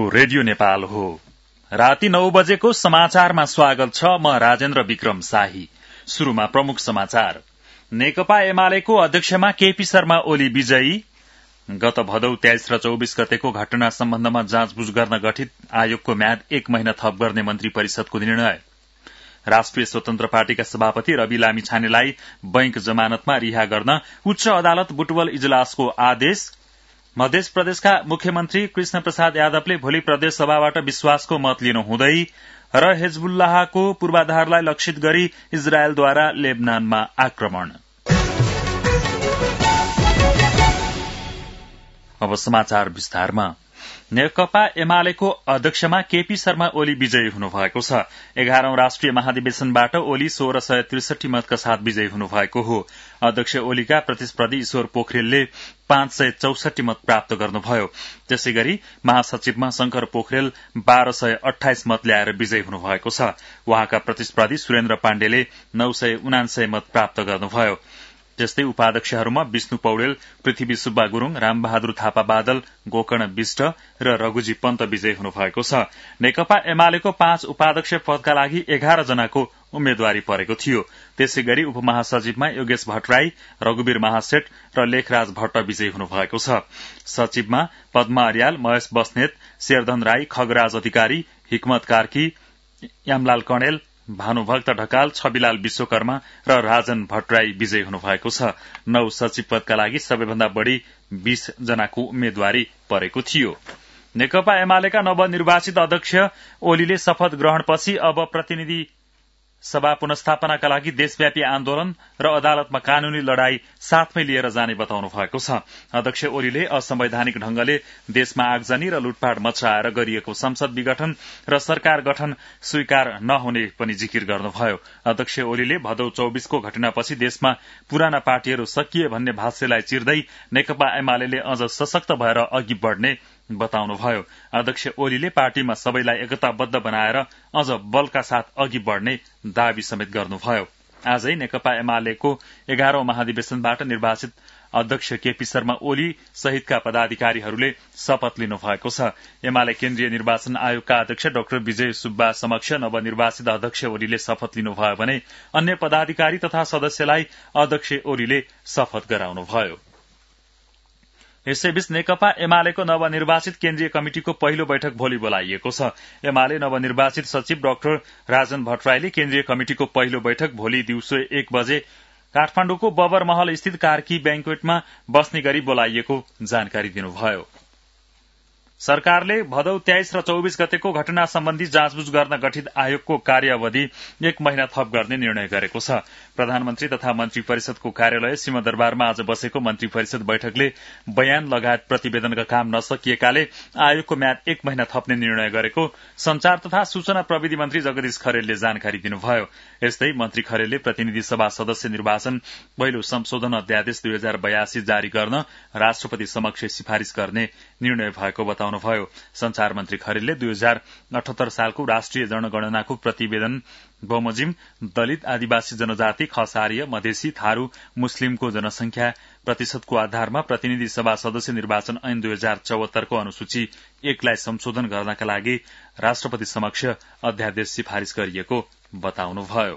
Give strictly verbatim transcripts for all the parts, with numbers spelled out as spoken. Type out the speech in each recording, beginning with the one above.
Radio Nepal हो। राति नौ बजेको समाचारमा स्वागत छ। म राजेन्द्र विक्रम शाही। शुरूमा प्रमुख समाचार। नेकपा एमालेको अध्यक्षमा केपी शर्मा ओली विजयी। गत भदौ तेइस र चौबिस गतेको घटना सम्बन्धमा जाँचबुझ गर्न गठित आयोगको म्याद एक महिना थप गर्ने मन्त्री परिषदको निर्णय। राष्ट्रिय स्वतन्त्र पार्टीका सभापति रवि लामिछानेलाई बैंक जमानतमा रिहा गर्न उच्च अदालत बुटवल इजलासको आदेश। मध्य प्रदेशका मुख्यमन्त्री कृष्ण प्रसाद यादवले भोलि प्रदेश सभाबाट विश्वासको मत लिनु हुँदै र हिजबुल्लाहको पूर्वाधारलाई लक्षित गरी इजरायलद्वारा लेबनानमा आक्रमण। अब समाचार विस्तारमा। नेकपा एमालेको अध्यक्षमा केपी शर्मा ओली विजयी हुनुभएको छ। एघारौं राष्ट्रिय महाधिवेशनबाट ओली सोह्र सय त्रिसठी मतका साथ विजयी हुनुभएको हो। अध्यक्ष ओलीका प्रतिस्पर्धी ईश्वर पोखरेलले पाँच सय चौसठी मत प्राप्त गर्नुभयो। त्यसै गरी महासचिवमा शंकर पोखरेल बाह्र सय अठाइस मत ल्याएर विजयी हुनुभएको छ। उहाँका प्रतिस्पर्धी सुरेन्द्र पाण्डेले नौ सय उनान्सय मत प्राप्त गर्नुभयो। त्यस्तै उपाध्यक्षहरूमा विष्णु पौडेल, पृथ्वी सुब्बा गुरूङ, रामबहादुर थापा बादल, गोकर्ण विष्ट र रघुजी पन्त विजयी हुनुभएको छ। नेकपा एमालेको पाँच उपाध्यक्ष पदका लागि एघार जनाको उम्मेद्वारी परेको थियो। त्यसै गरी उपमहासचिवमा योगेश भट्टराई, रघुवीर महासेठ र लेखराज भट्ट विजयी हुनुभएको छ। सचिवमा पद्मा अर्याल, महेश बस्नेत, शेरधन राई, खगराज अधिकारी, हिक्मत कार्की, यामलाल कणेल, भानुभक्त ढकाल, छविलाल विश्वकर्मा र राजन भट्टराई विजयी हुनुभएको छ। नौ सचिव पदका लागि सबैभन्दा बढ़ी बीस जनाको उम्मेद्वारी परेको थियो। नेकपा एमालेका नवनिर्वाचित अध्यक्ष ओलीले शपथ ग्रहणपछि अब प्रतिनिधि सभा पुनस्थापनाका लागि देशव्यापी आन्दोलन र अदालतमा कानूनी लड़ाई साथमै लिएर जाने बताउनु भएको छ। अध्यक्ष ओलीले असंवैधानिक ढंगले देशमा आगजनी र लुटपाट मचाएर गरिएको संसद विघटन र सरकार गठन स्वीकार नहुने पनि जिकिर गर्नुभयो। अध्यक्ष ओलीले भदौ चौबिसको घटनापछि देशमा पुराना पार्टीहरू सकिए भन्ने भाष्यलाई चिर्दै नेकपा एमाले अझ सशक्त भएर अघि बढ़ने बताउनुभयो। अध्यक्ष ओलीले पार्टीमा सबैलाई एकताबद्ध बनाएर अझ बलका साथ अघि बढ़ने दावी समेत गर्नुभयो। आजै नेकपा एमालेको एघारौं महाधिवेशनबाट निर्वाचित अध्यक्ष केपी शर्मा ओली सहितका पदाधिकारीहरूले शपथ लिनु भएको छ। एमाले केन्द्रीय निर्वाचन आयोगका अध्यक्ष डाक्टर विजय सुब्बा समक्ष नवनिर्वाचित अध्यक्ष ओलीले शपथ लिनुभयो भने अन्य पदाधिकारी तथा सदस्यलाई अध्यक्ष ओलीले शपथ गराउनुभयो। यसैबीच नेकपा एमालेको नवनिर्वाचित केन्द्रीय कमिटिको पहिलो बैठक भोलि बोलाइएको छ। एमाले नवनिर्वाचित सचिव डाक्टर राजन भट्टराईले केन्द्रीय कमिटिको पहिलो बैठक भोलि दिउँसो एक बजे काठमाण्डुको बबर महल स्थित कार्की ब्याङ्क्वेटमा बस्ने गरी बोलाइएको जानकारी दिनुभयो। सरकारले भदौ तेइस र चौबिस गतेको घटना सम्बन्धी जाँचबुझ गर्न गठित आयोगको कार्यावधि एक महिना थप गर्ने निर्णय गरेको छ। प्रधानमन्त्री तथा मन्त्री परिषदको कार्यालय सिंहदरबारमा आज बसेको मन्त्री परिषद बैठकले बयान लगायत प्रतिवेदनका काम नसकिएकाले आयोगको म्याद एक महिना थप्ने निर्णय गरेको संचार तथा सूचना प्रविधि मन्त्री जगदीश खरेलले जानकारी दिनुभयो। यस्तै मन्त्री खरेलले प्रतिनिधि सभा सदस्य निर्वाचन पहिलो संशोधन अध्यादेश दुई हजार बयासी जारी गर्न राष्ट्रपति समक्ष सिफारिश गर्ने निर्णय भएको बताउनुभयो। संचार मन्त्री खरेलले दुई हजार अठहत्तर सालको राष्ट्रिय जनगणनाको प्रतिवेदन बमोजिम दलित, आदिवासी जनजाति, खसारीय, मधेसी, थारू, मुस्लिमको जनसंख्या प्रतिशतको आधारमा प्रतिनिधि सभा सदस्य निर्वाचन ऐन दुई हजार चौहत्तरको अनुसूची एकलाई संशोधन गर्नका लागि राष्ट्रपति समक्ष अध्यादेश सिफारिश गरिएको बताउनुभयो।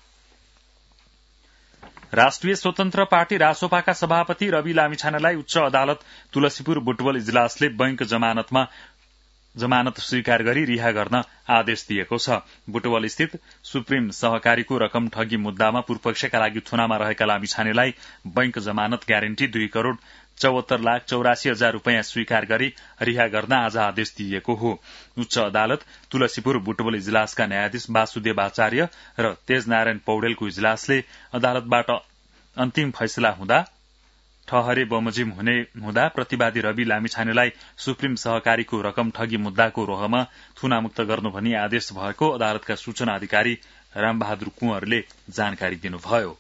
राष्ट्रिय स्वतन्त्र पार्टी रासोपाका सभापति रवि लामिछानेलाई उच्च अदालत तुलसीपुर बुटवल इजलासले बैंक जमानतमा जमानत स्वीकार गरी रिहा गर्न आदेश दिएको छ। बुटवल स्थित सुप्रिम सहकारीको रकम ठगी मुद्दामा पूर्वपक्षका लागि थुनामा रहेका लामिछानेलाई बैंक जमानत ग्यारेन्टी दुई करोड़ चौहत्तर लाख चौरासी हजार रूपियाँ स्वीकार गरी रिहा गर्न आज आदेश दिइएको हो। उच्च अदालत तुलसीपुर बुटवल इजलासका न्यायाधीश वासुदेव आचार्य र तेजनारायण पौडेलको इजलासले अदालतबाट अन्तिम फैसला हुँदा ठहरे बमोजिम हुने हुँदा प्रतिवादी रवि लामिछानेलाई सुप्रिम सहकारीको रकम ठगी मुद्दाको रोहमा थुनामुक्त गर्नु भनी आदेश भएको अदालतका सूचना अधिकारी रामबहादुर कुँवरले जानकारी दिनुभयो।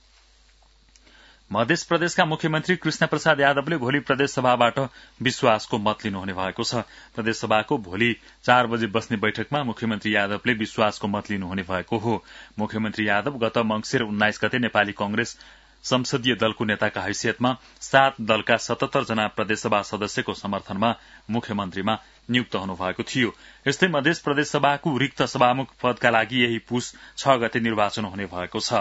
मध्य प्रदेशका मुख्यमन्त्री कृष्ण प्रसाद यादवले भोलि प्रदेश सभाबाट विश्वासको मत लिनुहुने भएको छ। प्रदेश सभाको भोलि चार बजे बस्ने बैठकमा मुख्यमन्त्री यादवले विश्वासको मत लिनुहुने भएको हो। मुख्यमन्त्री यादव गत मंगिर उन्नाइस गते नेपाली कंग्रेस संसदीय दलको नेताका हैसियतमा सात दलका सतहत्तर जना प्रदेशसभा सदस्यको समर्थनमा मुख्यमन्त्रीमा नियुक्त हुनुभएको थियो। यस्तै मध्य प्रदेशसभाको रिक्त सभामुख पदका लागि यही पुस छ गते निर्वाचन हुने भएको छ।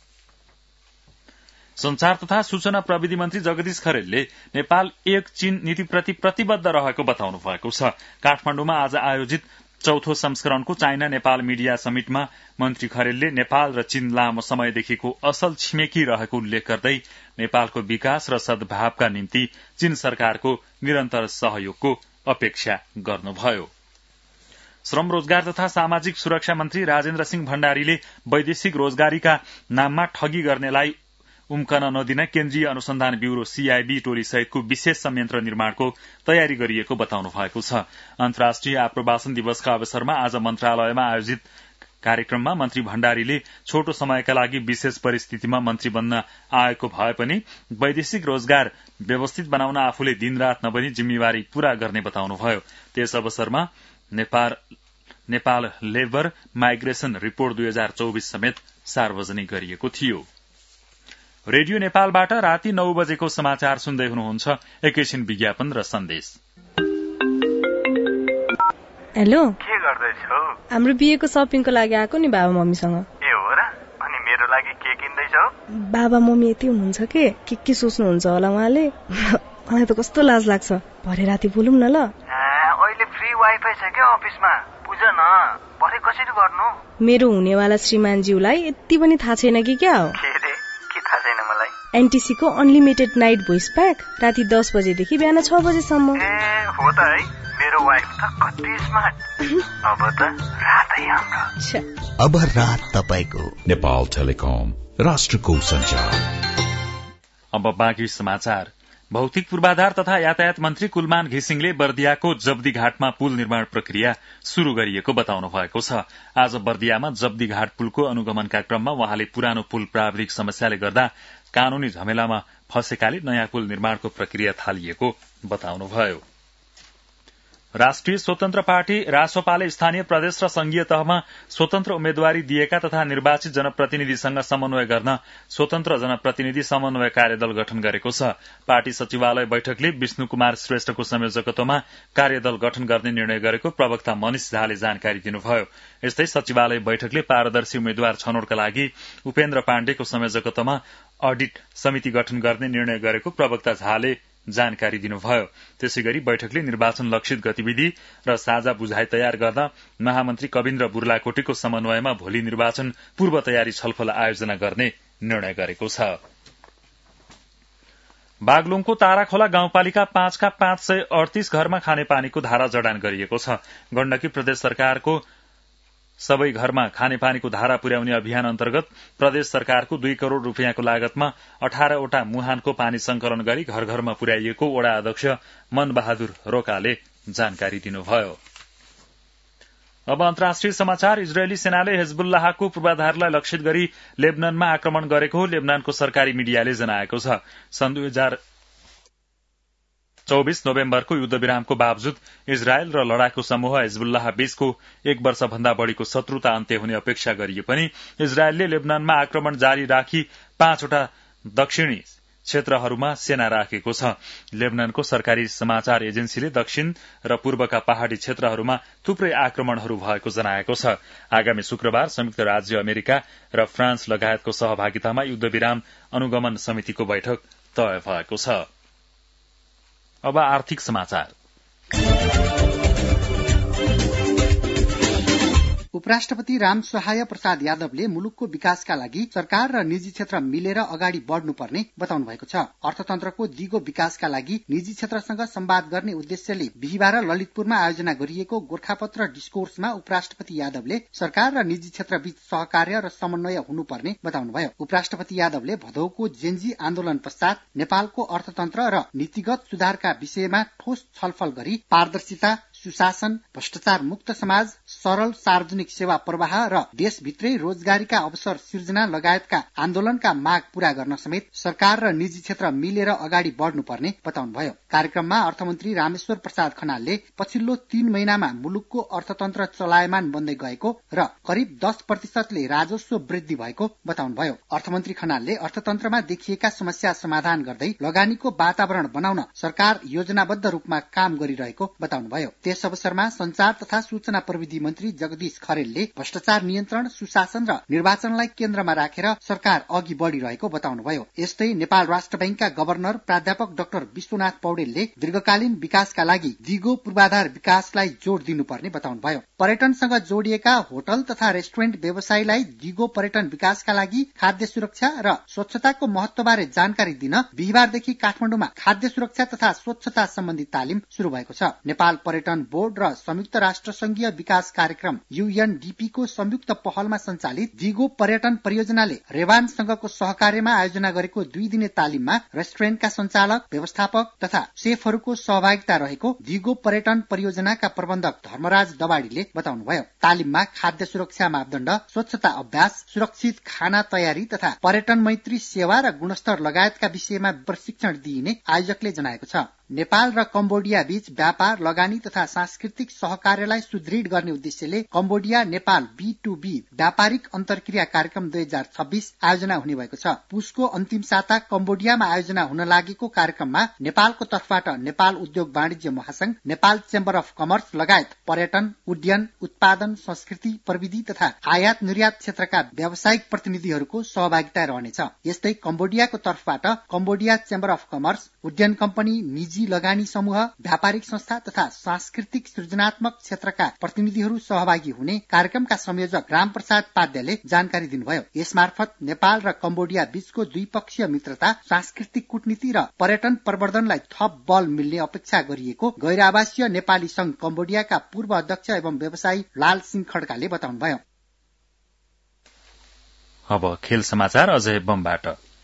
संचार तथा सूचना प्रविधि मन्त्री जगदीश खरेलले नेपाल एक चीन नीतिप्रति प्रतिबद्ध रहेको बताउनु भएको छ। काठमाण्डुमा आज आयोजित चौथो संस्करणको चाइना नेपाल मिडिया समिटमा मन्त्री खरेलले नेपाल र चीन लामो समयदेखिको असल छिमेकी रहेको उल्लेख गर्दै नेपालको विकास र सद्भावका निम्ति चीन सरकारको निरन्तर सहयोगको अपेक्षा गर्नुभयो। श्रम रोजगार तथा सामाजिक सुरक्षा मन्त्री राजेन्द्र सिंह भण्डारीले वैदेशिक रोजगारीका नाममा ठगी गर्नेलाई उम्कन नदिन केन्द्रीय अनुसन्धान ब्यूरो सीआईबी टोली सहितको विशेष संयन्त्र निर्माणको तयारी गरिएको बताउनु भएको छ। अन्तर्राष्ट्रिय आप्रवासन दिवसका अवसरमा आज मन्त्रालयमा आयोजित कार्यक्रममा मन्त्री भण्डारीले छोटो समयका लागि विशेष परिस्थितिमा मन्त्री बन्न आएको भए पनि वैदेशिक रोजगार व्यवस्थित बनाउन आफूले दिनरात नबनी जिम्मेवारी पूरा गर्ने बताउनुभयो। त्यस अवसरमा Nepal Nepal labour migration report दुई हजार चौबिस समेत सार्वजनिक गरिएको थियो। रेडियो नेपालबाट राति नौ बजेको समाचार सुन्दै हुनुहुन्छ। एकैछिन विज्ञापन र सन्देश। हेलो, के गर्दैछौ? हाम्रो बिहेको सपिङको लागि आएको नि बाबा मम्मीसँग। ए हो र? अनि मेरो लागि के किन्दैछौ? बाबा मम्मी यति हुनुहुन्छ के के के सोच्नुहुन्छ होला उहाँले। मलाई त कस्तो लाज लाग्छ। भरे राति बोलौँ न ल। अहिले फ्री वाइफाई छ के अफिसमा? बुझ न, भरे कसरी गर्नु? मेरो हुनेवाला श्रीमानज्यूलाई यति पनि थाहा छैन कि क्या हो? के रे? के थाहा छैन मलाई? एनटीसी को अनलिमिटेड नाइट भोइस प्याक राति दस बजेदेखि बिहान छ बजेसम्म। ए हो त है, मेरो वाइफ त कति स्मार्ट। अब त रातै हाम्रो। अब रात तपाईको नेपाल टेलिकम राष्ट्रको सञ्चार। अब बाँकी समाचार। भौतिक पूर्वाधार तथा यातायात मन्त्री कुलमान घिसिङले बर्दियाको जब्दी घाटमा पुल निर्माण प्रक्रिया शुरू गरिएको बताउनु भएको छ। आज बर्दियामा जब्दी घाट पुलको अनुगमनका क्रममा वहाँले पुरानो पुल प्राविधिक समस्याले गर्दा कानूनी झमेलामा फँसेकाले नयाँ पुल निर्माणको प्रक्रिया थालिएको बताउनुभयो। राष्ट्रिय स्वतन्त्र पार्टी रासोपाले स्थानीय प्रदेश र संघीय तहमा स्वतन्त्र उम्मेद्वारी दिएका तथा निर्वाचित जनप्रतिनिधिसँग समन्वय गर्न स्वतन्त्र जनप्रतिनिधि समन्वय कार्यदल गठन गरेको छ। पार्टी सचिवालय बैठकले विष्णु कुमार श्रेष्ठको संयोजकत्वमा कार्यदल गठन गर्ने निर्णय गरेको प्रवक्ता मनिष झाले जानकारी दिनुभयो। यस्तै सचिवालय बैठकले पारदर्शी उम्मेद्वार छनौटका लागि उपेन्द्र पाण्डेको संयोजकत्वमा अडिट समिति गठन गर्ने निर्णय गरेको प्रवक्ता झाले जानकारी दिनुभयो। त्यसै गरी बैठकले निर्वाचन लक्षित गतिविधि र साझा बुझाइ तयार गर्न महामन्त्री कविन्द्र बुर्लाकोटीको समन्वयमा भोलि निर्वाचन पूर्व तयारी छलफल आयोजना गर्ने निर्णय गरेको छ। बागलुङको ताराखोला गाउँपालिका पाँचका पाँच सय अडतीस घरमा खानेपानीको धारा जडान गरिएको छ। गण्डकी प्रदेश सरकारको सबै घरमा खानेपानीको धारा पुर्याउने अभियान अन्तर्गत प्रदेश सरकारको दुई करोड़ रूपियाँको लागतमा अठारवटा मुहानको पानी संकलन गरी घर घरमा पुर्याइएको वडा अध्यक्ष मन बहादुर रोकाले जानकारी दिनुभयो। अब अन्तर्राष्ट्रिय समाचार। इजरायली सेनाले हेजबुल्लाहको पूर्वाधारलाई लक्षित गरी लेबनानमा आक्रमण गरेको लेबनानको सरकारी मिडियाले जनाएको छ। सन् दुई हजार चौबिस नोभेम्बरको युद्धविरामको बावजुद इजरायल र लडाकु समूह हिजबुल्लाह बीचको एक वर्षभन्दा बढ़ीको शत्रुता अन्त्य हुने अपेक्षा गरिए पनि इजरायलले लेबनानमा आक्रमण जारी राखी पाँचवटा दक्षिणी क्षेत्रहरूमा सेना राखेको छ। लेबनानको सरकारी समाचार एजेन्सीले दक्षिण र पूर्वका पहाड़ी क्षेत्रहरूमा थुप्रै आक्रमणहरू भएको जनाएको छ। आगामी शुक्रबार संयुक्त राज्य अमेरिका र फ्रान्स लगायतको सहभागितामा युद्धविराम अनुगमन समितिको बैठक तय भएको छ। अब आर्थिक समाचार। उपराष्ट्रपति रामसहाय प्रसाद यादवले मुलुकको विकासका लागि सरकार र निजी क्षेत्र मिलेर अगाडि बढ़नुपर्ने बताउनु भएको छ। अर्थतन्त्रको दिगो विकासका लागि निजी क्षेत्रसँग संवाद गर्ने उद्देश्यले बिहिबार ललितपुरमा आयोजना गरिएको गोर्खापत्र डिस्कोर्समा उपराष्ट्रपति यादवले सरकार र निजी क्षेत्रबीच सहकार्य र समन्वय हुनुपर्ने बताउनुभयो। उपराष्ट्रपति यादवले भदौको जेन्जी आन्दोलन पश्चात नेपालको अर्थतन्त्र र नीतिगत सुधारका विषयमा ठोस छलफल गरी पारदर्शिता, सुशासन, भ्रष्टाचार मुक्त समाज, सरल सार्वजनिक सेवा प्रवाह र देशभित्रै रोजगारीका अवसर सिर्जना लगायतका आन्दोलनका माग पूरा गर्न समेत सरकार र निजी क्षेत्र मिलेर अगाडि बढ्नुपर्ने बताउनुभयो। कार्यक्रममा अर्थमन्त्री रामेश्वर प्रसाद खनालले पछिल्लो तीन महिनामा मुलुकको अर्थतन्त्र चलायमान बन्दै गएको र करिब दस प्रतिशतले राजस्व वृद्धि भएको बताउनुभयो। अर्थमन्त्री खनालले अर्थतन्त्रमा देखिएका समस्या समाधान गर्दै लगानीको वातावरण बनाउन सरकार योजनाबद्ध रूपमा काम गरिरहेको बताउनुभयो। त्यस अवसरमा संचार तथा सूचना प्रविधि मन्त्री जगदीश खरेलले भ्रष्टाचार नियन्त्रण, सुशासन र निर्वाचनलाई केन्द्रमा राखेर सरकार अघि बढ़िरहेको बताउनुभयो। यस्तै नेपाल राष्ट्र बैंकका गभर्नर प्राध्यापक डाक्टर विश्वनाथ पौडेलले दीर्घकालीन विकासका लागि दिगो पूर्वाधार विकासलाई जोड़ दिनुपर्ने बताउनुभयो। पर्यटनसँग जोडिएका होटल तथा रेस्टुरेन्ट व्यवसायलाई दिगो पर्यटन विकासका लागि खाद्य सुरक्षा र स्वच्छताको महत्वबारे जानकारी दिन बिहिबारदेखि काठमाडौँमा खाद्य सुरक्षा तथा स्वच्छता सम्बन्धी तालिम शुरू भएको छ। नेपाल पर्यटन बोर्ड र संयुक्त राष्ट्र संघीय विकास कार्यक्रम यूएनडीपी को संयुक्त पहलमा सञ्चालित दिगो पर्यटन परियोजनाले रेवानसँगको सहकार्यमा आयोजना गरेको दुई दिने तालिममा रेस्टुरेन्टका सञ्चालक, व्यवस्थापक तथा सेफहरूको सहभागिता रहेको दिगो पर्यटन परियोजनाका प्रबन्धक धर्मराज दबाडीले बताउनुभयो। तालिममा खाद्य सुरक्षा मापदण्ड, स्वच्छता अभ्यास, सुरक्षित खाना तयारी तथा पर्यटन मैत्री सेवा र गुणस्तर लगायतका विषयमा प्रशिक्षण दिइने आयोजकले जनाएको छ। नेपाल र कम्बोडिया बीच व्यापार, लगानी तथा सांस्कृतिक सहकार्यलाई सुदृढ गर्ने उद्देश्यले Cambodia Nepal B to B व्यापारिक अन्तर्क्रिया कार्यक्रम दुई हजार छब्बीस आयोजना हुने भएको छ। पुसको अन्तिम साता कम्बोडियामा आयोजना हुन लागेको कार्यक्रममा नेपालको तर्फबाट नेपाल उद्योग वाणिज्य महासंघ, नेपाल चेम्बर अफ कमर्स लगायत पर्यटन, उड्डयन, उत्पादन, संस्कृति, प्रविधि तथा आयात निर्यात क्षेत्रका व्यावसायिक प्रतिनिधिहरूको सहभागिता रहनेछ। यस्तै कम्बोडियाको तर्फबाट कम्बोडिया चेम्बर अफ कमर्स, उड्डयन कम्पनी, निजी लगानी समूह, व्यापारिक संस्था तथा सांस्कृतिक सृजनात्मक क्षेत्रका प्रतिनिधिहरू सहभागी हुने कार्यक्रमका संयोजक रामप्रसाद पाद्याले जानकारी दिनुभयो। यसमार्फत नेपाल र कम्बोडिया बीचको द्विपक्षीय मित्रता, सांस्कृतिक कूटनीति र पर्यटन प्रवर्धनलाई थप बल मिल्ने अपेक्षा गरिएको गैर आवासीय नेपाली संघ कम्बोडियाका पूर्व अध्यक्ष एवं व्यवसायी लाल सिंह खड्काले बताउनुभयो। अब खेल समाचार अजय बमबाट।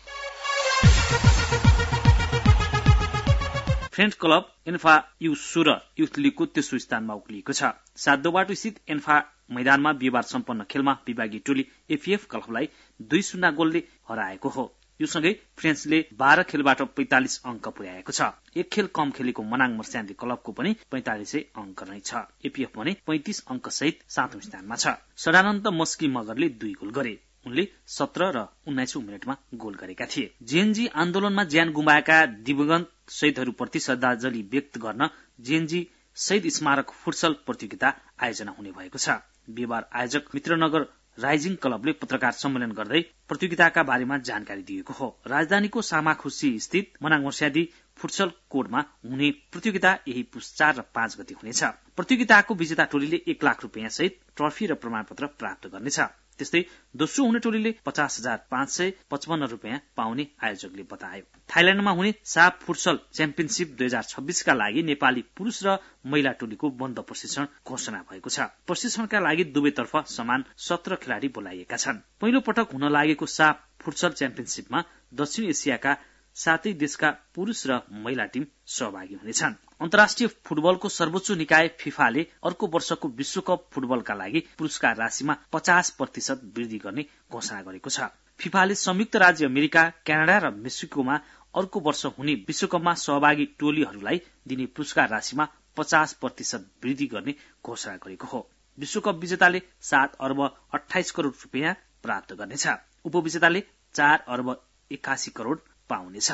फ्रेन्च क्लब एन्फा यु सोह्र युथ लीगको तेस्रो स्थानमा उक्लिएको छ। सातदोबाटो स्थित एन्फा मैदानमा बिहिबार सम्पन्न खेलमा विभागीय टोली एफीएफ क्लबलाई दुई शून्य गोलले हराएको हो। यो सँगै फ्रेन्चले बाह्र खेलबाट पैंतालिस अंक पुर्याएको छ। एक खेल कम खेलेको मनाङ मर्स्यान्दी क्लबको पनि पैंतालिसै अंक नै छ। एपीएफ भने पैंतिस अंक सहित सातौं स्थानमा छ। सदानन्द मस्की मगरले दुई गोल गरे। उनले सत्र र उन्नाइसौं मिनटमा गोल गरेका थिए। जेएनजी आन्दोलनमा ज्यान गुमाएका दिवंगत शहीदहरूप्रति श्रद्धाञ्जली व्यक्त गर्न जेएनजी शहीद स्मारक फुटसल प्रतियोगिता आयोजना हुने भएको छ। बिहिबार आयोजक मित्रनगर राइजिङ क्लबले पत्रकार सम्मेलन गर्दै प्रतियोगिताका बारेमा जानकारी दिएको हो। राजधानीको सामाखुसी स्थित मनाङ मर्स्यादी फुटसल कोर्टमा हुने प्रतियोगिता यही पुस चार र पाँच गते हुनेछ। प्रतियोगिताको विजेता टोलीले एक लाख रुपियाँ सहित ट्रफी र प्रमाणपत्र प्राप्त गर्नेछ। त्यस्तै दोस्रो हुने टोलीले पचास हजार पाँच सय पचपन्न रुपियाँ पाउने आयोजकले बतायो। थाइल्याण्डमा हुने साफ फुटसल च्याम्पियनशीप दुई हजार छब्बीसका लागि नेपाली पुरूष र महिला टोलीको बन्द प्रशिक्षण घोषणा भएको छ। प्रशिक्षणका लागि दुवैतर्फ समान सत्र खेलाड़ी बोलाइएका छन्। पहिलो पटक हुन लागेको साफ फुटसल च्याम्पियनशीपमा दक्षिण एसियाका सातै देशका पुरूष र महिला टीम सहभागी हुनेछन्। अन्तर्राष्ट्रिय फुटबलको सर्वोच्च निकाय फिफाले अर्को वर्षको विश्वकप फुटबलका लागि पुरस्कार राशिमा पचास प्रतिशत वृद्धि गर्ने घोषणा गरेको छ। फिफाले संयुक्त राज्य अमेरिका, क्यानाडा र मेक्सिकोमा अर्को वर्ष हुने विश्वकपमा सहभागी टोलीहरूलाई दिने पुरस्कार राशिमा पचास प्रतिशत वृद्धि गर्ने घोषणा गरेको हो। विश्वकप विजेताले सात अर्ब अठाइस करोड़ रुपियाँ प्राप्त गर्नेछ। उपविजेताले चार अर्ब एकासी करोड़ पाउनेछ।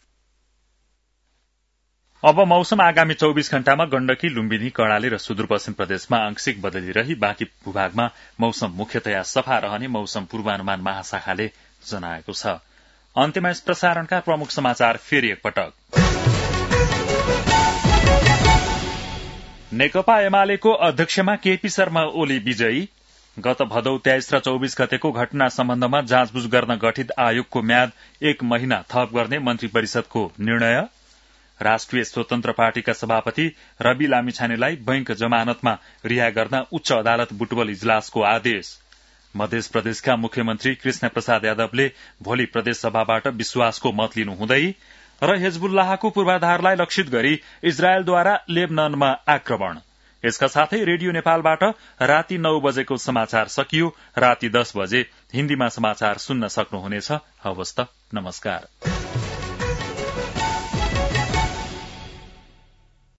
अब मौसम। आगामी चौबीस घण्टामा गण्डकी, लुम्बिनी, कर्णाली र सुदूरपश्चिम प्रदेशमा आंशिक बदली रही बाँकी भूभागमा मौसम मुख्यतया सफा रहने मौसम पूर्वानुमान महाशाखाले जनाएको छ। अन्त्यमा यस प्रसारणका प्रमुख समाचार फेरि एकपटक। नेकपा एमालेको अध्यक्षमा केपी शर्मा ओली विजयी। गत भदौ तेइस र चौबीस गतेको घटना सम्बन्धमा जाँचबुझ गर्न गठित आयोगको म्याद एक महिना थप गर्ने मन्त्री परिषदको निर्णय। राष्ट्रिय स्वतन्त्र पार्टीका सभापति रवि लामिछानेलाई बैंक जमानतमा रिहा गर्न उच्च अदालत बुटवल इजलासको आदेश। मध्य प्रदेशका मुख्यमन्त्री कृष्ण प्रसाद यादवले भोलि प्रदेश सभाबाट विश्वासको मत लिनु हुँदै र हिजबुल्लाहको पूर्वाधारलाई लक्षित गरी इजरायलद्वारा लेबननमा आक्रमण। यसका साथै रेडियो नेपालबाट राति नौ बजेको समाचार सकियो। राति दस बजे हिन्दीमा समाचार सुन्न सक्नुहुनेछ। हवस् त, नमस्कार।